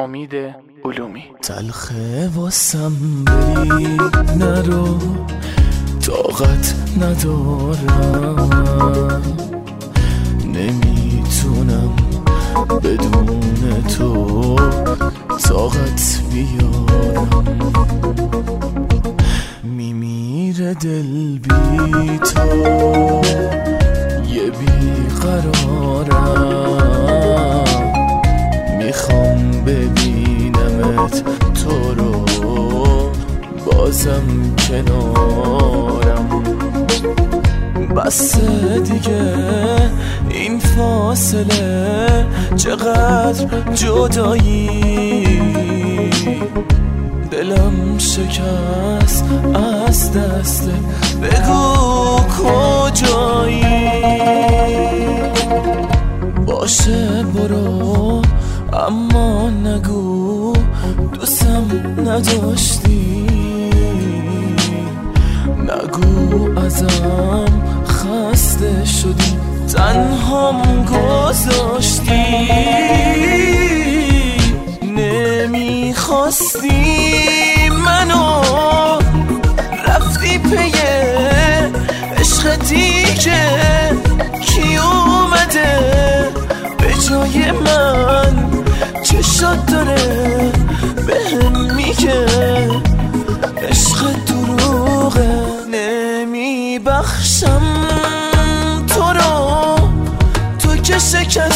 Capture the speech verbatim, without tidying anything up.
امید علومی. تلخه واسم بری نرو، طاقت ندارم، نمیتونم بدون تو طاقت بیارم. میمیره دل بی تو، یه بیقرارم، میخوام ببینمت تو رو بازم کنارم. بس دیگه این فاصله، چقدر جدایی، دلم شکست از دست، بگو کجایی. باشه برو اما نگو دوستم نداشتی، نگو ازم خسته شدی تنهام گذاشتی. نمیخواستی منو، رفتی پی عشق دیگه. کی اومده به جای من، چشات داره بهم میگه عشق دروغه. نمیبخشم تو رو، تو که شکست